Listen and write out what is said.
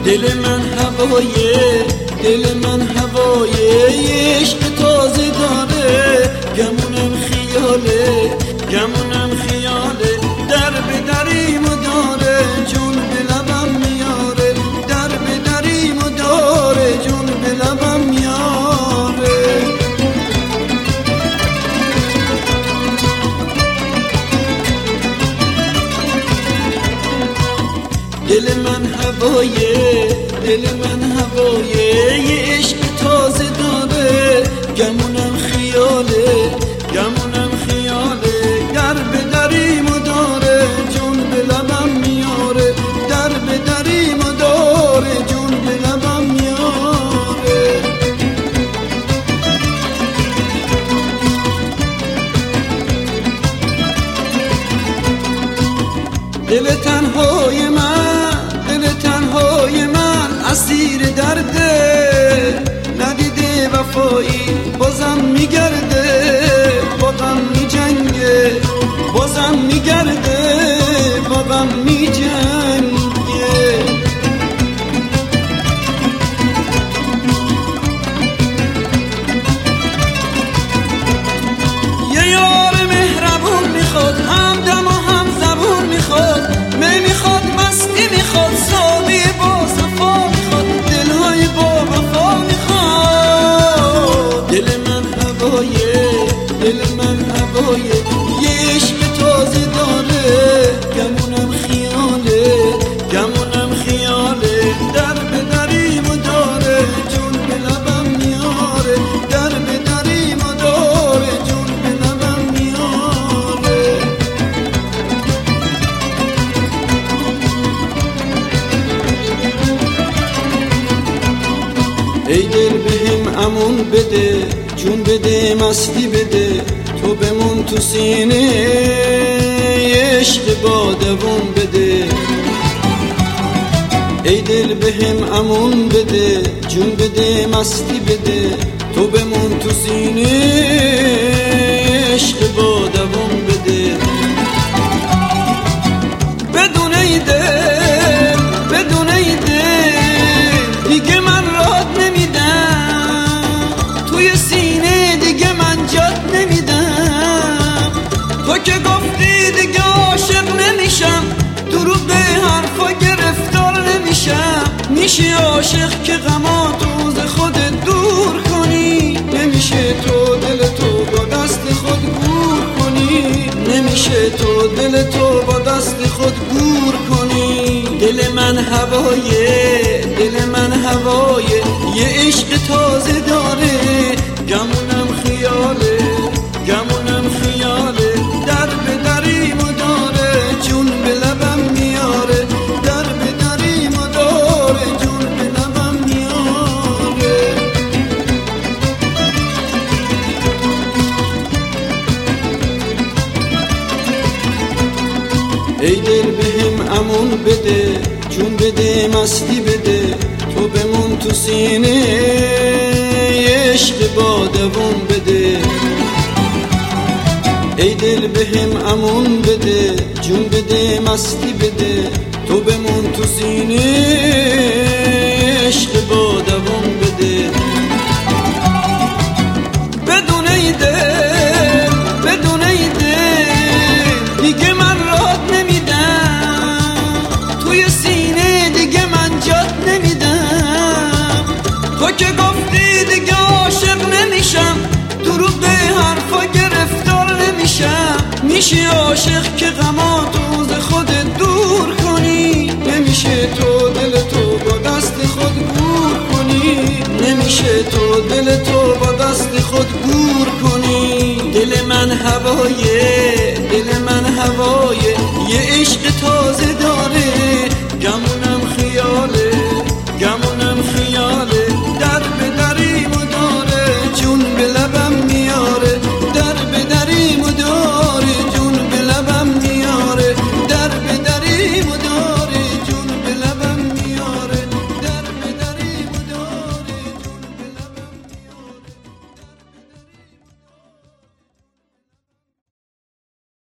دل من هوایه، دل من هوایه، یه عشق تازه داره، گمونم خیاله، گمونم خیاله، در به دریم و داره، جون به لبم میاره، در به دریم و داره، جون به لبم میاره. دل من هوایه، دل من هوایه، یه عشق تازه داره، گمونم خیاله، گمونم خیاله، در به دریم و داره، جون به لبم میاره، در به دریم و داره، جون به لبم میاره. دل تنهای من، دل تنهای من اسیر درده، ندیده وفایی بازم میگرده، بازم میجنگه، بازم میگرده، بازم میجنگه. یه یار مهربون میخواد، هم دم و هم زبون میخواد، میخواد مستی میخواد، صابی با صفا میخواد، دلهای با وفا میخواد. دل من هوایه، دل من هوایه، یه عشق تازه داره، گمونم خیاله، گمونم خیاله، در به دریم و داره، جون به لبم میاره، در به دریم و داره، جون به لبم میاره. ای دل بهم امون بده، جون بده، مستی بده، تو بمون تو سینه، عشق با دوام بده. ای دل بهم امون بده، جون بده، مستی بده، تو بمون تو سینه، عشق با دوام بده. بدون ای دل، بدون ای دل، دیگه من رات نمیدم، توی سینه دیگه من جات نمیدم. تو که گفتی دیگه عاشق نمیشم، دروغ حرفا گرفتار نمیشم. میشه عاشق که غماتو ز خودت دور کنی، نمیشه تو دل تو با دست خود گور کنی، نمیشه تو دل تو با دست خود گور کنی. دل من هوایه، دل من هوایه، یه عشق تازه داره، گمونم خیاله، گمونم خیاله، در به دریم و داره، جون به لبم میاره، در به دریم و داره، جون به لبم میاره. ای دل بهم امون بده، جون بده، مستی بده، تو بمون تو سینه، عشق با دوام بده. ای دل بهم امون بده، جون بده، مستی بده، تو بمون تو سینه، عشق با دوام بده. بدون ای دل، بدون ای دل، دیگه من رات نمیدم، توی سینه دیگه من جات نمیدم. تو که گفتی دیگه عاشق نمیشم، دروغ حرفا گرفتار نمیشم. میشه عاشق که غماتو ز خودت دور کنی، نمیشه تو دل تو با دست خود گور کنی، نمیشه تو دل تو با دست خود گور کنی. دل من هوایه، دل من هوایه، یه عشق تازه